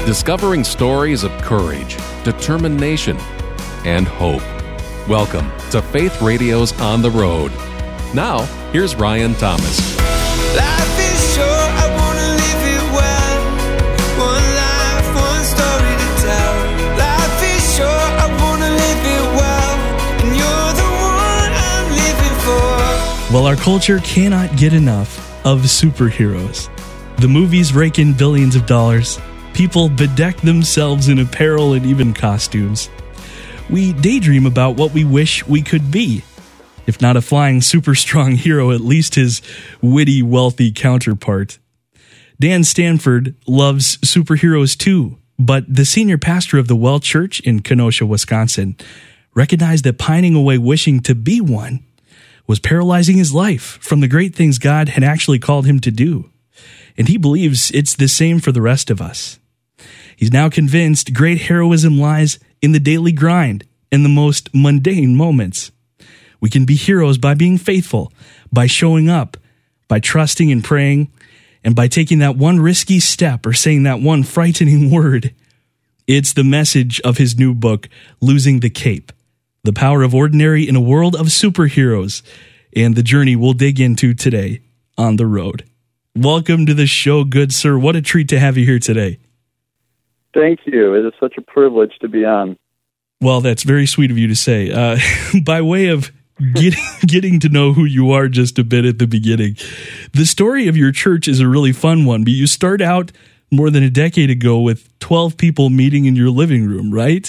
discovering stories of courage, determination, and hope. Welcome to Faith Radio's On the Road. Now, here's Ryan Thomas. Life is short, I want to live it well. One life, one story to tell. Life is short, I want to live it well. And you're the one I'm living for. Well, our culture cannot get enough of superheroes. The movies rake in billions of dollars. People bedeck themselves in apparel and even costumes. We daydream about what we wish we could be. If not a flying super strong hero, at least his witty, wealthy counterpart. Dan Stanford loves superheroes too, but the senior pastor of the Well Church in Kenosha, Wisconsin, recognized that pining away wishing to be one was paralyzing his life from the great things God had actually called him to do. And he believes it's the same for the rest of us. He's now convinced great heroism lies in the daily grind and the most mundane moments. We can be heroes by being faithful, by showing up, by trusting and praying, and by taking that one risky step or saying that one frightening word. It's the message of his new book, Losing the Cape, The Power of Ordinary in a World of Superheroes, and the journey we'll dig into today on the road. Welcome to the show, good sir. What a treat to have you here today. Thank you. It is such a privilege to be on. Well, that's very sweet of you to say. By way of getting to know who you are just a bit at the beginning, the story of your church is a really fun one, but you start out more than a decade ago with 12 people meeting in your living room, right?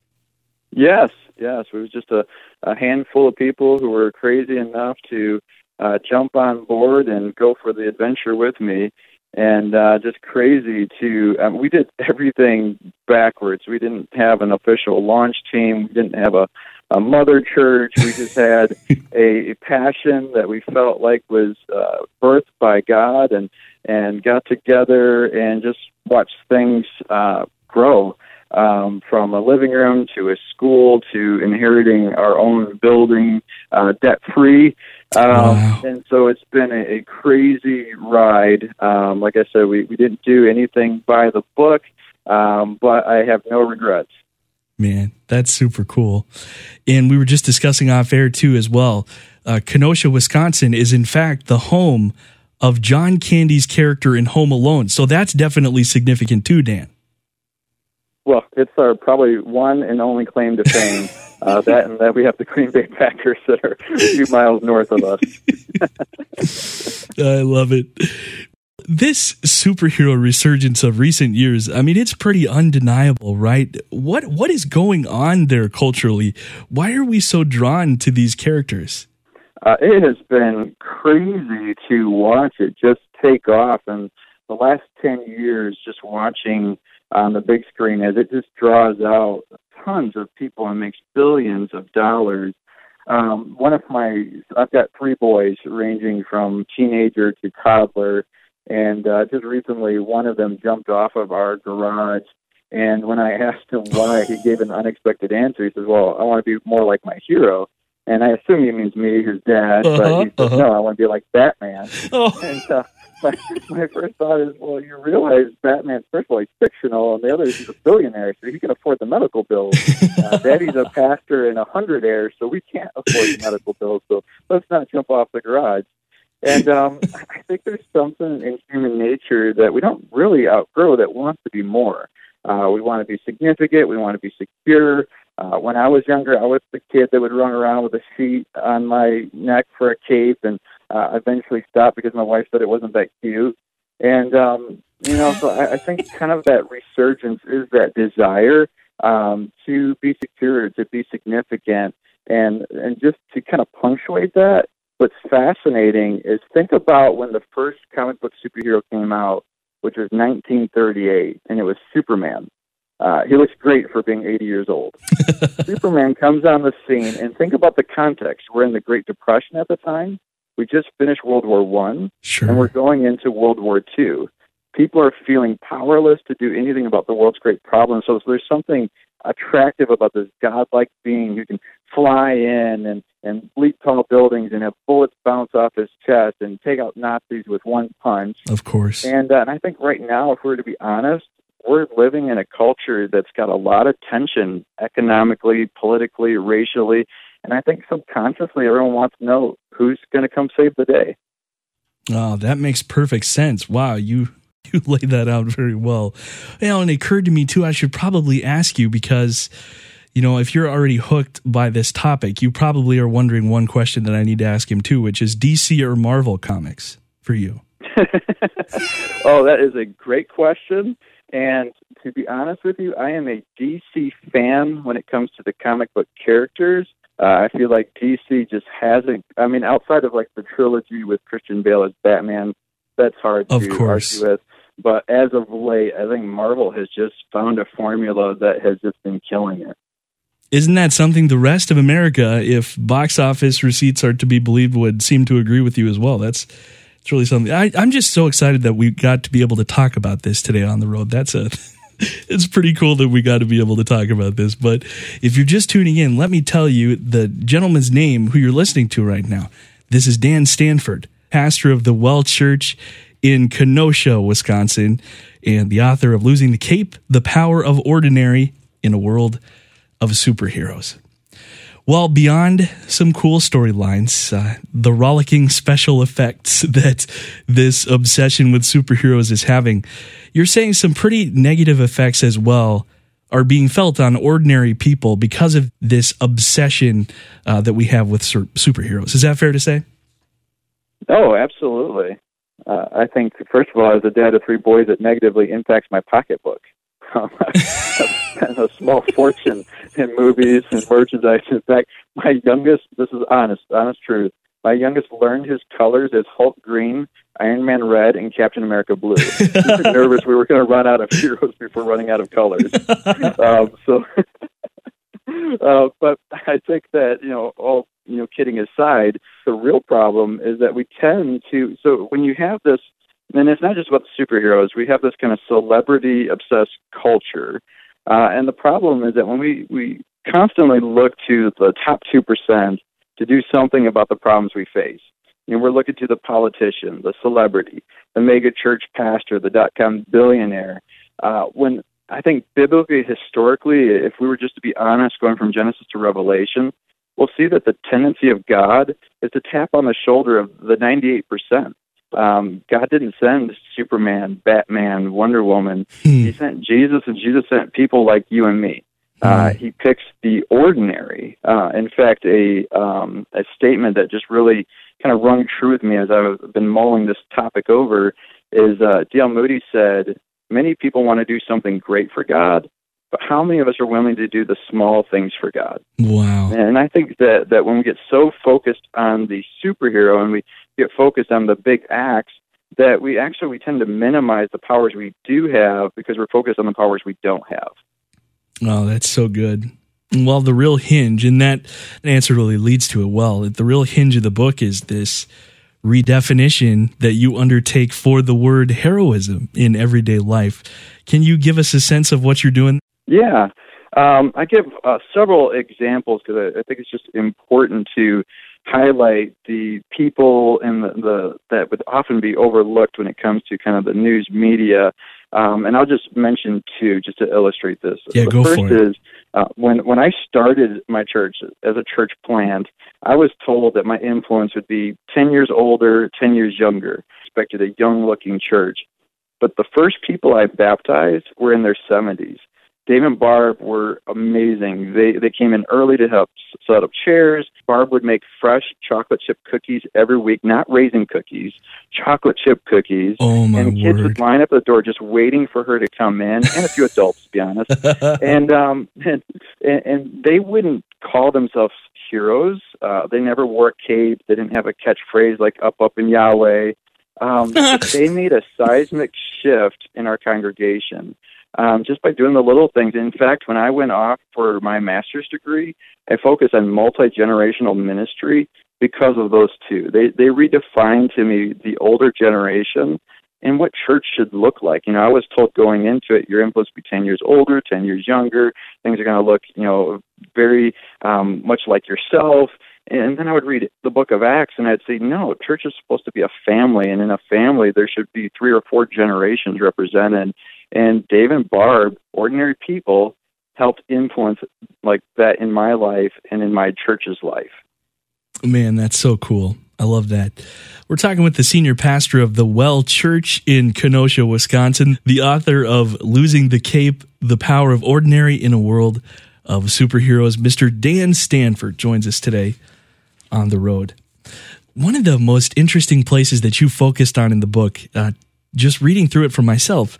Yes. It was just a handful of people who were crazy enough to jump on board and go for the adventure with me. And just crazy to, we did everything backwards. We didn't have an official launch team. We didn't have a mother church. We just had a passion that we felt like was birthed by God, and got together and just watched things grow from a living room to a school to inheriting our own building debt-free. Wow. And so it's been a crazy ride. Like I said, we didn't do anything by the book, but I have no regrets. Man, that's super cool. And we were just discussing off air too as well. Kenosha, Wisconsin is in fact the home of John Candy's character in Home Alone. So that's definitely significant too, Dan. Well, it's our probably one and only claim to fame. That we have the Green Bay Packers that are a few miles north of us. I love it. This superhero resurgence of recent years, I mean, it's pretty undeniable, right? What is going on there culturally? Why are we so drawn to these characters? It has been crazy to watch it just take off. And the last 10 years, just watching on the big screen as it just draws out tons of people and makes billions of dollars. I've got 3 boys ranging from teenager to toddler, and just recently one of them jumped off of our garage, and when I asked him why, he gave an unexpected answer. He says, well, I want to be more like my hero. And I assume he means me, his dad, but he said, no, I want to be like Batman. Oh. And my first thought is, well, you realize Batman's, first of all, he's fictional, and the other is he's a billionaire, so he can afford the medical bills. Daddy's a pastor and 100 heirs, so we can't afford the medical bills, so let's not jump off the garage. And I think there's something in human nature that we don't really outgrow that wants to be more. We want to be significant. We want to be secure. When I was younger, I was the kid that would run around with a sheet on my neck for a cape, and eventually stopped because my wife said it wasn't that cute. And, so I think kind of that resurgence is that desire to be secure, to be significant, and just to kind of punctuate that. What's fascinating is think about when the first comic book superhero came out, which was 1938, and it was Superman. He looks great for being 80 years old. Superman comes on the scene, and think about the context. We're in the Great Depression at the time. We just finished World War I, Sure. And we're going into World War II. People are feeling powerless to do anything about the world's great problems. So there's something attractive about this godlike being who can fly in and leap tall buildings and have bullets bounce off his chest and take out Nazis with one punch. Of course. And I think right now, if we were to be honest, we're living in a culture that's got a lot of tension economically, politically, racially, and I think subconsciously everyone wants to know who's going to come save the day. Oh, that makes perfect sense. Wow, you laid that out very well. And it occurred to me, too, I should probably ask you because, if you're already hooked by this topic, you probably are wondering one question that I need to ask him, too, which is DC or Marvel comics for you? Oh, that is a great question. And to be honest with you, I am a DC fan when it comes to the comic book characters. I feel like DC just hasn't, outside of like the trilogy with Christian Bale as Batman, that's hard to argue with. But as of late, I think Marvel has just found a formula that has just been killing it. Isn't that something the rest of America, if box office receipts are to be believed, would seem to agree with you as well? It's really something. I'm just so excited that we got to be able to talk about this today on the road. It's pretty cool that we got to be able to talk about this. But if you're just tuning in, let me tell you the gentleman's name who you're listening to right now. This is Dan Stanford, pastor of the Well Church in Kenosha, Wisconsin, and the author of Losing the Cape, The Power of Ordinary in a World of Superheroes. Well, beyond some cool storylines, the rollicking special effects that this obsession with superheroes is having, you're saying some pretty negative effects as well are being felt on ordinary people because of this obsession that we have with superheroes. Is that fair to say? Oh, absolutely. I think, first of all, as a dad of 3 boys, it negatively impacts my pocketbook. I've spent a small fortune in movies and merchandise. In fact, my youngest, this is honest truth, my youngest learned his colors as Hulk green, Iron Man red, and Captain America blue. We were nervous we were going to run out of heroes before running out of colors. But I think that, all kidding aside, the real problem is that we tend to, so when you have this, and it's not just about the superheroes, we have this kind of celebrity-obsessed culture. And the problem is that when we constantly look to the top 2% to do something about the problems we face, we're looking to the politician, the celebrity, the mega church pastor, the dot-com billionaire. When I think biblically, historically, if we were just to be honest, going from Genesis to Revelation, we'll see that the tendency of God is to tap on the shoulder of the 98%. God didn't send Superman, Batman, Wonder Woman. He sent Jesus, and Jesus sent people like you and me. He picks the ordinary. In fact, a statement that just really kind of rung true with me as I've been mulling this topic over is D.L. Moody said, many people want to do something great for God, but how many of us are willing to do the small things for God? Wow. And I think that when we get so focused on the superhero and we get focused on the big acts, that we tend to minimize the powers we do have because we're focused on the powers we don't have. Oh, that's so good. Well, the real hinge, and that answer really leads to it well, the real hinge of the book is this redefinition that you undertake for the word heroism in everyday life. Can you give us a sense of what you're doing? Yeah. I give several examples because I think it's just important to highlight the people and the that would often be overlooked when it comes to kind of the news media. And I'll just mention 2 just to illustrate this. Yeah, the first is when I started my church as a church plant, I was told that my influence would be 10 years older, 10 years younger. I expected a young-looking church. But the first people I baptized were in their 70s. Dave and Barb were amazing. They came in early to help set up chairs. Barb would make fresh chocolate chip cookies every week, not raisin cookies, chocolate chip cookies. Oh, my and kids word. would line up at the door just waiting for her to come in, and a few adults, to be honest. and they wouldn't call themselves heroes. They never wore a cape. They didn't have a catchphrase like up in Yahweh. They made a seismic shift in our congregation. Just by doing the little things. In fact, when I went off for my master's degree, I focused on multi-generational ministry because of those 2. They redefined to me the older generation and what church should look like. I was told going into it, your influence will be 10 years older, 10 years younger. Things are going to look, very much like yourself. And then I would read the book of Acts, and I'd say, no, church is supposed to be a family, and in a family there should be 3 or 4 generations represented. And Dave and Barb, ordinary people, helped influence like that in my life and in my church's life. Man, that's so cool. I love that. We're talking with the senior pastor of the Well Church in Kenosha, Wisconsin, the author of Losing the Cape, The Power of Ordinary in a World of Superheroes. Mr. Dan Stanford joins us today on the road. One of the most interesting places that you focused on in the book, just reading through it for myself,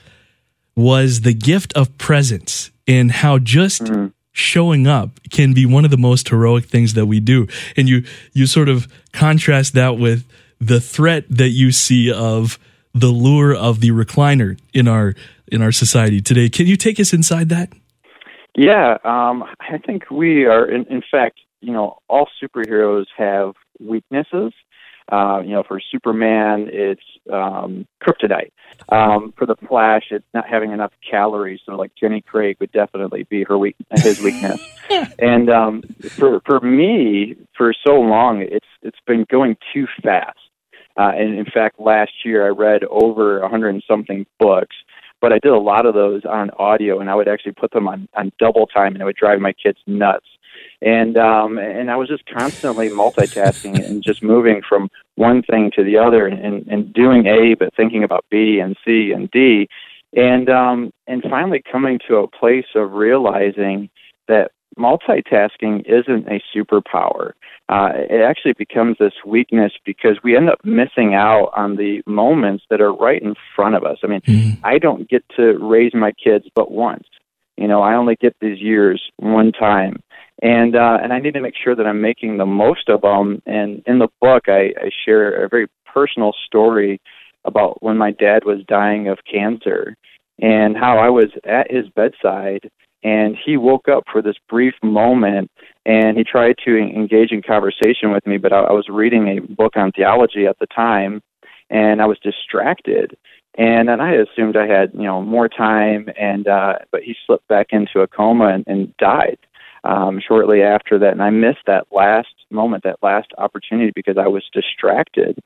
was the gift of presence and how just showing up can be one of the most heroic things that we do. And you sort of contrast that with the threat that you see of the lure of the recliner in our society today. Can you take us inside that? Yeah, I think we are, in fact, all superheroes have weaknesses. For Superman, it's kryptonite. For the Flash, it's not having enough calories. So, like Jenny Craig would definitely be his weakness. And for me, for so long, it's been going too fast. And in fact, last year I read over 100 and something books. But I did a lot of those on audio, and I would actually put them on double time, and it would drive my kids nuts. And I was just constantly multitasking and just moving from one thing to the other and doing A, but thinking about B and C and D. And finally coming to a place of realizing that multitasking isn't a superpower. It actually becomes this weakness because we end up missing out on the moments that are right in front of us. I mean, I don't get to raise my kids but once. I only get these years one time. And I need to make sure that I'm making the most of them. And in the book, I share a very personal story about when my dad was dying of cancer and how I was at his bedside. And he woke up for this brief moment, and he tried to engage in conversation with me, but I was reading a book on theology at the time, and I was distracted. And I assumed I had, more time, but he slipped back into a coma and died shortly after that. And I missed that last moment, that last opportunity, because I was distracted.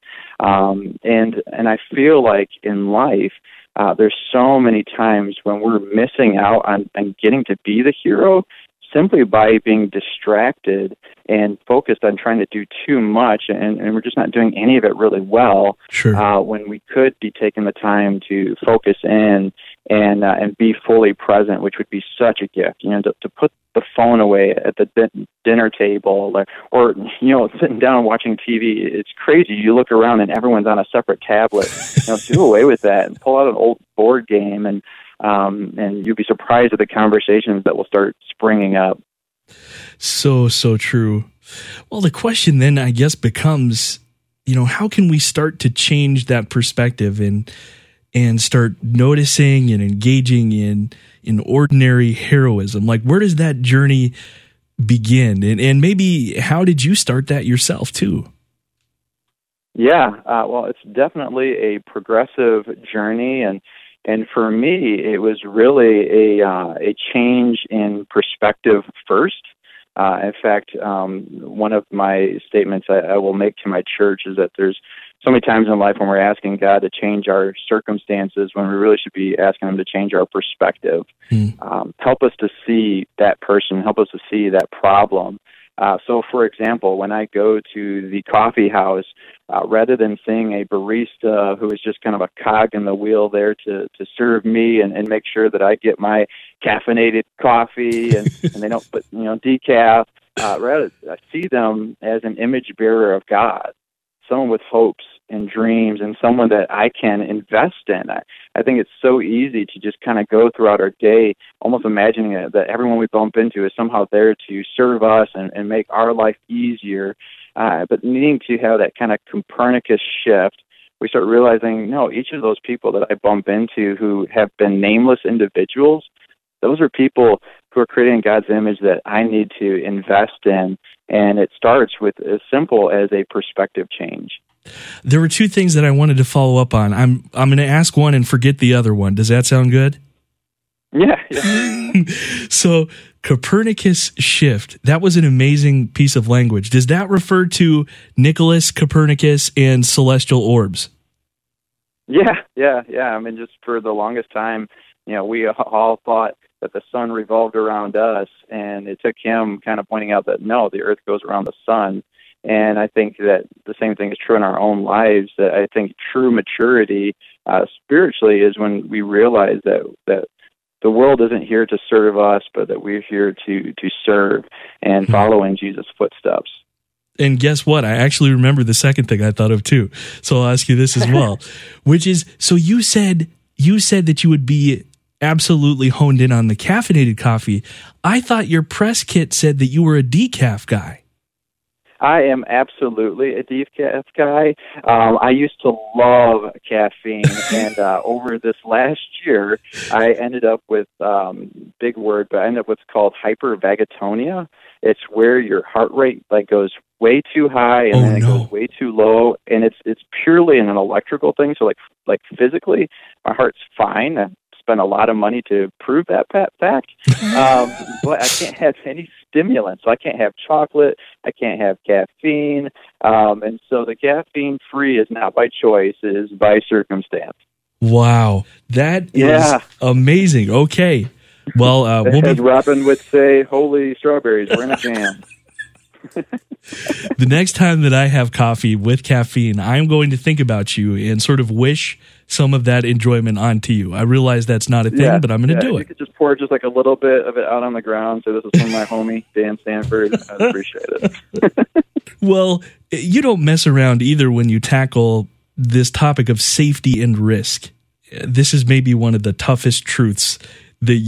And I feel like in life, there's so many times when we're missing out on getting to be the hero simply by being distracted and focused on trying to do too much, and we're just not doing any of it really well. Sure. When we could be taking the time to focus in and be fully present, which would be such a gift. To put the phone away at the dinner table, or sitting down and watching TV. It's crazy. You look around and everyone's on a separate tablet. Do away with that and pull out an old board game, and you'll be surprised at the conversations that will start springing up. So true. Well, the question then, I guess, becomes, how can we start to change that perspective and start noticing and engaging in ordinary heroism? Like, where does that journey begin? And maybe how did you start that yourself too? Yeah, well, it's definitely a progressive journey, and for me, it was really a change in perspective first. In fact, one of my statements I will make to my church is that there's so many times in life when we're asking God to change our circumstances when we really should be asking Him to change our perspective. Help us to see that person, help us to see that problem. So, for example, when I go to the coffee house, rather than seeing a barista who is just kind of a cog in the wheel there to serve me and make sure that I get my caffeinated coffee and they don't put decaf, rather I see them as an image bearer of God, someone with hopes and dreams, and someone that I can invest in. I think it's so easy to just kind of go throughout our day almost imagining that everyone we bump into is somehow there to serve us and make our life easier. But needing to have that kind of Copernicus shift, we start realizing, no, each of those people that I bump into who have been nameless individuals, those are people who are creating God's image that I need to invest in. And it starts with as simple as a perspective change. There were two things that I wanted to follow up on. I'm going to ask one and forget the other one. Does that sound good? Yeah. So Copernicus shift, that was an amazing piece of language. Does that refer to Nicholas Copernicus and celestial orbs? Yeah. I mean, just for the longest time, we all thought that the sun revolved around us, and it took him kind of pointing out that no, the earth goes around the sun. And I think that the same thing is true in our own lives. That I think true maturity spiritually is when we realize that the world isn't here to serve us, but that we're here to serve and follow in Jesus' footsteps. And guess what? I actually remember the second thing I thought of too. So I'll ask you this as well, which is, so you said that you would be absolutely honed in on the caffeinated coffee. I thought your press kit said that you were a decaf guy. I am absolutely a decaf guy. I used to love caffeine, and over this last year, I ended up with, big word, but I ended up with what's called hypervagatonia. It's where your heart rate goes way too high and then it goes way too low, and it's purely an electrical thing. So like physically, my heart's fine. I spent a lot of money to prove that fact, but I can't have any stimulants. So I can't have chocolate. I can't have caffeine, and so the caffeine free is not by choice; it is by circumstance. Wow, that is amazing. Okay. Well, as Robin would say, holy strawberries, we're in a jam. The next time that I have coffee with caffeine, I'm going to think about you and sort of wish some of that enjoyment onto you. I realize that's not a thing, but I'm going to do it. You could just pour just a little bit of it out on the ground. So this is from my homie, Dan Stanford. I'd appreciate it. Well, you don't mess around either when you tackle this topic of safety and risk. This is maybe one of the toughest truths that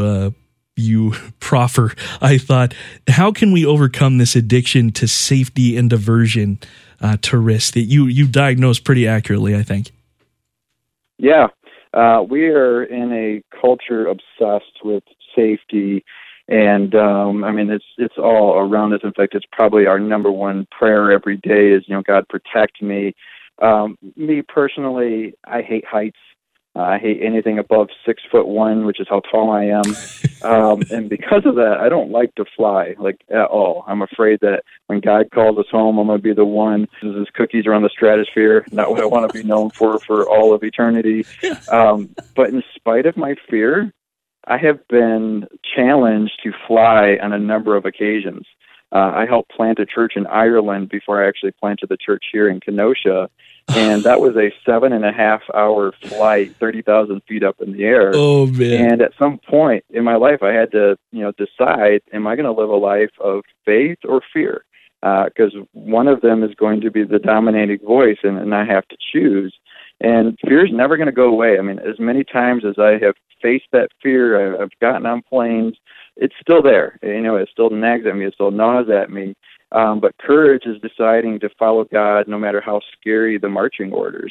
you proffer. I thought, how can we overcome this addiction to safety and aversion to risk that you diagnose pretty accurately, I think? Yeah, we are in a culture obsessed with safety, and it's all around us. In fact, it's probably our number one prayer every day is, God, protect me. Me personally, I hate heights. I hate anything above 6'1", which is how tall I am. And because of that, I don't like to fly, at all. I'm afraid that when God calls us home, I'm going to be the one who uses cookies around the stratosphere, not what I want to be known for all of eternity. But in spite of my fear, I have been challenged to fly on a number of occasions. I helped plant a church in Ireland before I actually planted the church here in Kenosha. And that was a 7.5-hour flight, 30,000 feet up in the air. Oh, man. And at some point in my life, I had to, decide, am I going to live a life of faith or fear? Because one of them is going to be the dominating voice, and I have to choose. And fear is never going to go away. I mean, as many times as I have faced that fear, I've gotten on planes, it's still there. It still nags at me. It still gnaws at me. But courage is deciding to follow God no matter how scary the marching orders.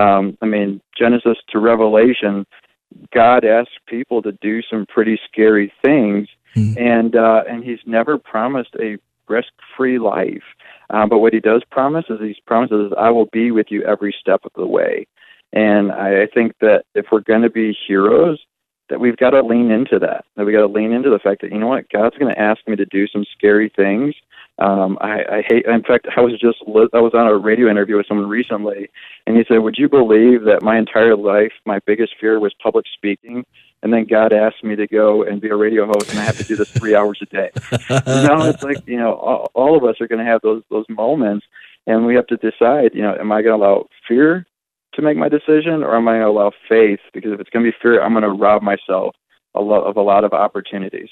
Genesis to Revelation, God asks people to do some pretty scary things, and He's never promised a risk-free life. But what He does promise is He promises, I will be with you every step of the way. And I think that if we're going to be heroes, that we've got to lean into that we've got to lean into the fact that, God's going to ask me to do some scary things. I hate, in fact, I was on a radio interview with someone recently, and he said, would you believe that my entire life, my biggest fear was public speaking? And then God asked me to go and be a radio host, and I have to do this 3 hours a day. It's like, all of us are going to have those moments, and we have to decide, am I going to allow fear to make my decision, or am I going to allow faith? Because if it's going to be fear, I'm going to rob myself of a lot of opportunities.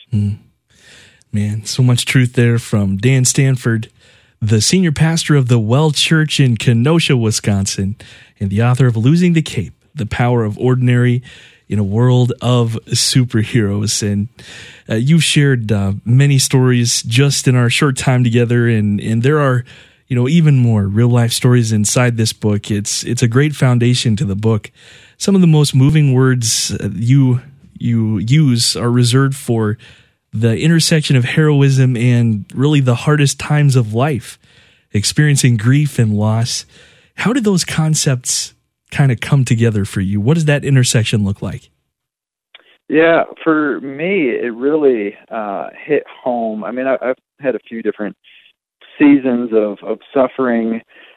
Man, so much truth there from Dan Stanford, the senior pastor of the Well Church in Kenosha, Wisconsin, and the author of Losing the Cape, The Power of Ordinary in a World of Superheroes. And you've shared many stories just in our short time together, and there are even more real-life stories inside this book. It's a great foundation to the book. Some of the most moving words you use are reserved for the intersection of heroism and really the hardest times of life, experiencing grief and loss. How did those concepts kind of come together for you? What does that intersection look like? Yeah, for me, it really hit home. I've had a few different seasons of suffering,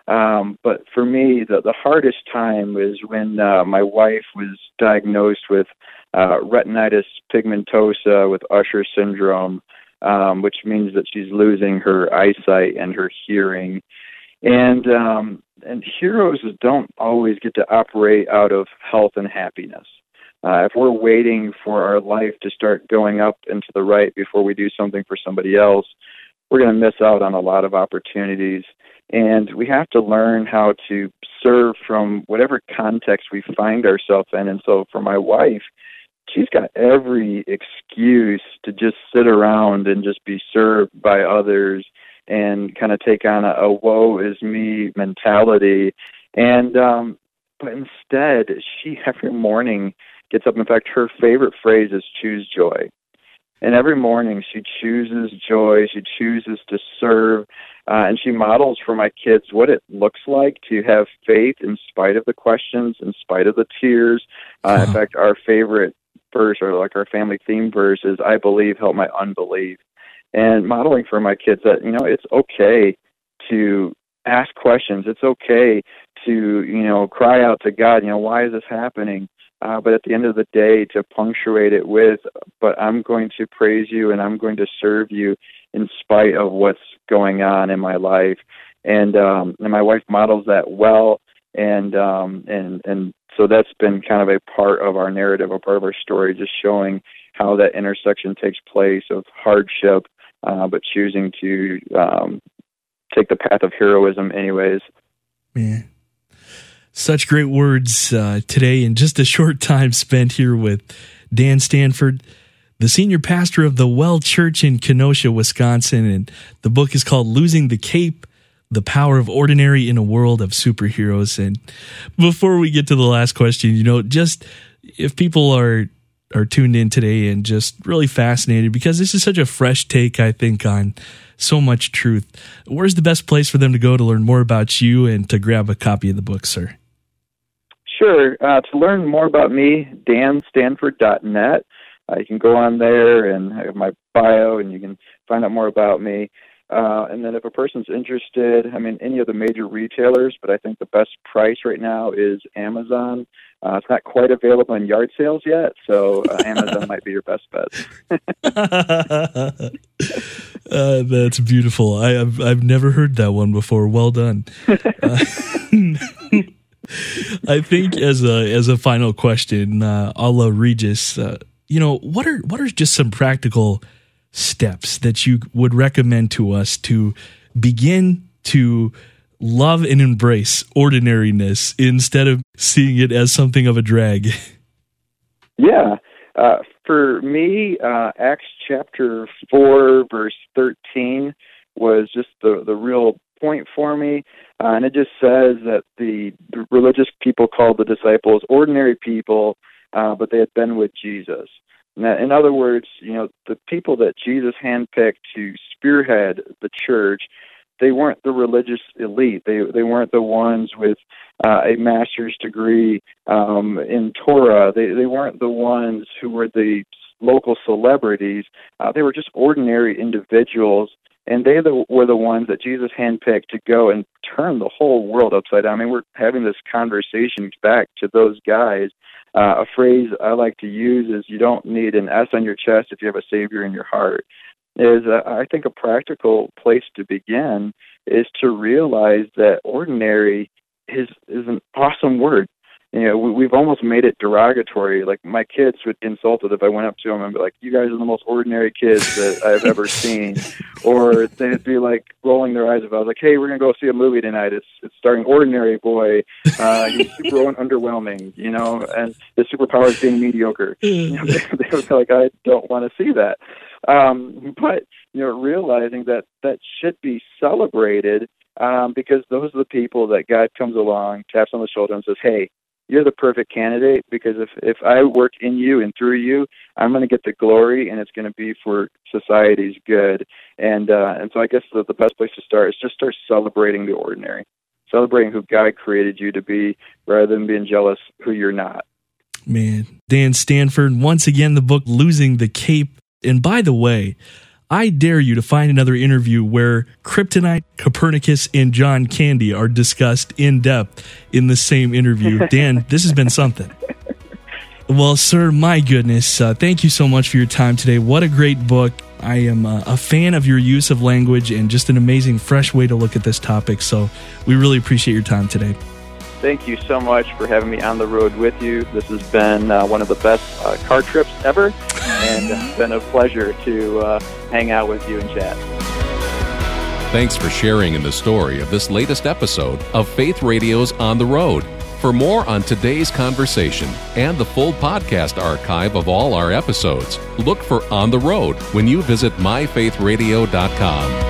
But for me, the hardest time is when my wife was diagnosed with retinitis pigmentosa with Usher syndrome, which means that she's losing her eyesight and her hearing. And heroes don't always get to operate out of health and happiness. If we're waiting for our life to start going up and to the right before we do something for somebody else, we're going to miss out on a lot of opportunities. And we have to learn how to serve from whatever context we find ourselves in. And so for my wife, she's got every excuse to just sit around and just be served by others and kind of take on a woe is me mentality. And but instead, she every morning gets up. In fact, her favorite phrase is choose joy. And every morning she chooses joy. She chooses to serve. And she models for my kids what it looks like to have faith in spite of the questions, in spite of the tears. In fact, our favorite verse, or like our family theme verse, is I believe, help my unbelief. And modeling for my kids that, it's okay to ask questions. It's okay to, cry out to God, why is this happening? But at the end of the day, to punctuate it with, but I'm going to praise you and I'm going to serve you in spite of what's going on in my life. And my wife models that well. And so that's been kind of a part of our narrative, a part of our story, just showing how that intersection takes place of hardship, but choosing to take the path of heroism anyways. Man, such great words today in just a short time spent here with Dan Stanford, the senior pastor of the Well Church in Kenosha, Wisconsin. And the book is called Losing the Cape, The Power of Ordinary in a World of Superheroes. And before we get to the last question, just if people are tuned in today and just really fascinated, because this is such a fresh take, I think, on so much truth, where's the best place for them to go to learn more about you and to grab a copy of the book, sir? Sure. To learn more about me, danstanford.net. You can go on there and have my bio, and you can find out more about me. And then if a person's interested, any of the major retailers, but I think the best price right now is Amazon. It's not quite available in yard sales yet, so Amazon might be your best bet. That's beautiful. I've never heard that one before. Well done. I think as a final question, a la Regis, what are just some practical steps that you would recommend to us to begin to love and embrace ordinariness instead of seeing it as something of a drag? Yeah. For me, Acts chapter 4, verse 13 was just the real point for me. And it just says that the religious people called the disciples ordinary people, but they had been with Jesus. In other words, the people that Jesus handpicked to spearhead the church, they weren't the religious elite. They weren't the ones with a master's degree in Torah. They weren't the ones who were the local celebrities. They were just ordinary individuals, and they were the ones that Jesus handpicked to go and turn the whole world upside down. We're having this conversation back to those guys. A phrase I like to use is, you don't need an S on your chest if you have a Savior in your heart. I think a practical place to begin is to realize that ordinary is an awesome word. We've almost made it derogatory. Like, my kids would get insulted if I went up to them and be like, you guys are the most ordinary kids that I've ever seen. Or they'd be like rolling their eyes if I was like, hey, we're going to go see a movie tonight. It's starring Ordinary Boy. He's super underwhelming, and his superpower is being mediocre. They would be like, I don't want to see that. But realizing that should be celebrated, because those are the people that God comes along, taps on the shoulder and says, hey, you're the perfect candidate, because if I work in you and through you, I'm going to get the glory, and it's going to be for society's good. And so I guess the best place to start is just start celebrating the ordinary, celebrating who God created you to be, rather than being jealous who you're not. Man, Dan Stanford, once again, the book Losing the Cape. And by the way, I dare you to find another interview where kryptonite, Copernicus, and John Candy are discussed in depth in the same interview. Dan, this has been something. Well, sir, my goodness, thank you so much for your time today. What a great book. I am a fan of your use of language and just an amazing, fresh way to look at this topic. So we really appreciate your time today. Thank you so much for having me on the road with you. This has been one of the best car trips ever, and it's been a pleasure to hang out with you and chat. Thanks for sharing in the story of this latest episode of Faith Radio's On the Road. For more on today's conversation and the full podcast archive of all our episodes, look for On the Road when you visit myfaithradio.com.